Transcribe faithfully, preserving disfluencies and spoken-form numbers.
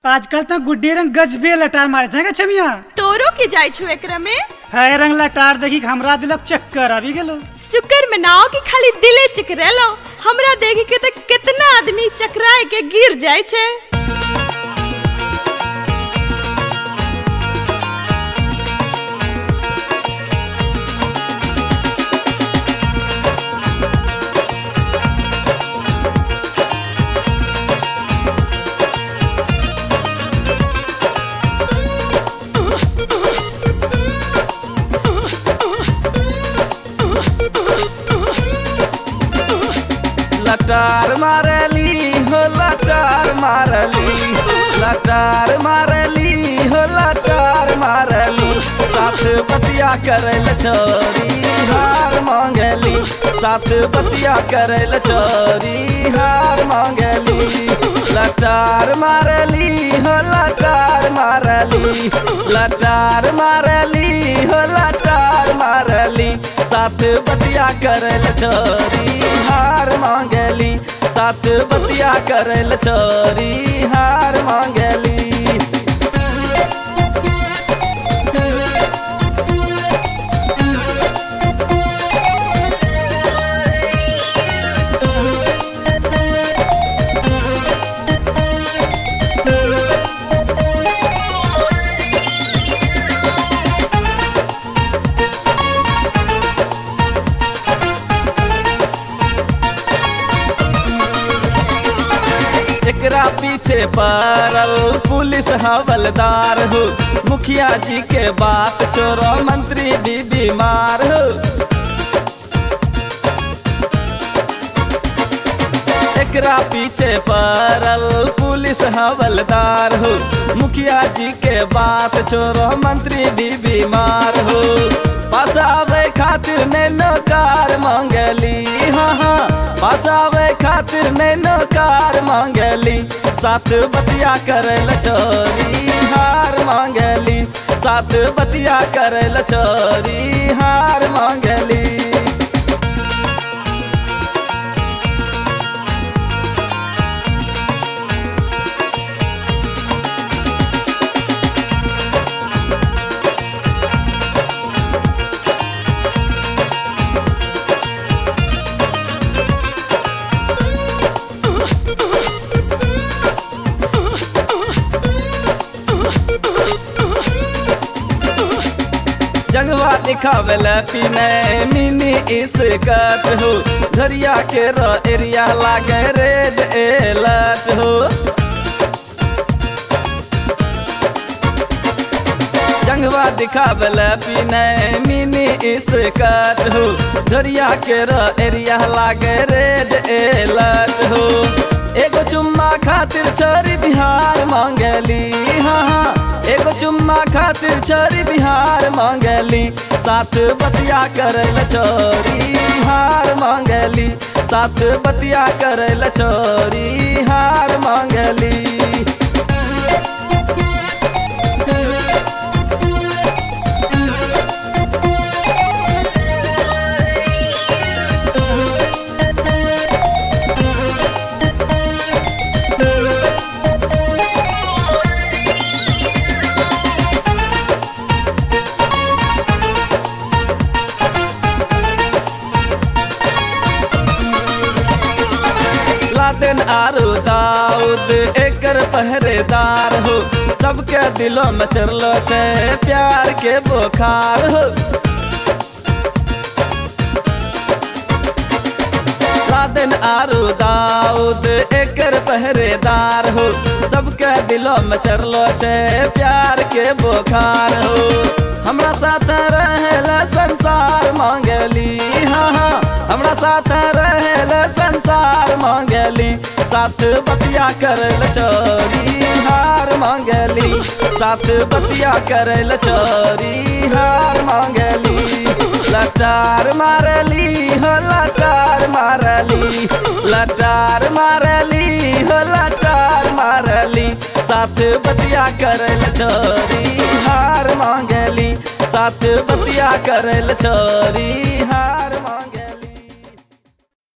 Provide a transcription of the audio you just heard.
आजकल तो गुड्डी रंग गजबे लटार मारे जाएगा छमिया तोरो के जाय छु एकरा में है रंग लटार देखी हमरा दिलक चक्कर आबी गेलो। शुक्र मनाओ कि खाली दिले चकरेलो, हमरा देखी के त कितना आदमी चकराए के गिर जाय छे। लटार मारली हो लटार मारली लटार मारली हो लटार मारली साथ बतिया करल छोरी हार मांगली साथ बतिया करल छोरी हार मांगली। लटार मारली हो लटार मारली लटार मारली हो लटार मारली साथ बतिया करल छोरी हार मांगली साथ बतिया करल छोरी हार मांगली। एकरा पीछे पड़ल पुलिस हवलदार हो, मुखिया जी के बात छोड़ो मंत्री भी बीमार हो। एकरा पीछे पड़ल पुलिस हवलदार हो, मुखिया जी के बात छोड़ो मंत्री भी बीमार हो। पास आवे खातिर नैनो कार मांगली, हाँ हाँ पास आवे खातिर नैनो कार मांगली साथ बतिया करल छोरी हार मांगली साथ बतिया करल छोरी हार मांगली। जंगवा दिखावेल पीने मिनी स्कर्ट हो, झरिया के रो एरिया लागे रेड अलर्ट हो। जंगवा दिखावेल पीने मिनी स्कर्ट हो, झरिया के रो एरिया लागे रेड अलर्ट हो। एगो चुम्मा खातिर छोरी बिहार मांगली, हाँ हाँ एगो चुम्मा खातिर छोरी बिहार मांगली साथ बतिया करल छोरी हार मांगली साथ बतिया करल छोरी हार मांगली। लादेन आरू दाऊद एकर पहरेदार हो, सबके दिलों में चरलो छे प्यार के बुखार हो। लादेन आरू दाऊद एकर पहरेदार हो, सबके दिलों में चरलो छे प्यार के बुखार हो। हमरा साथ रहेल संसार मांगली, हाँ हाँ हमरा साथ रहेल संसार मांगली साथ बतिया करल छोरी हार मांगली साथ बतिया करल छोरी हार मांगली। लटार मारली हो लटार मारली लटार मारली हो लटार मारली साथ बतिया करल छोरी हार मांगली साथ बतिया करल छोरी हार मांगली।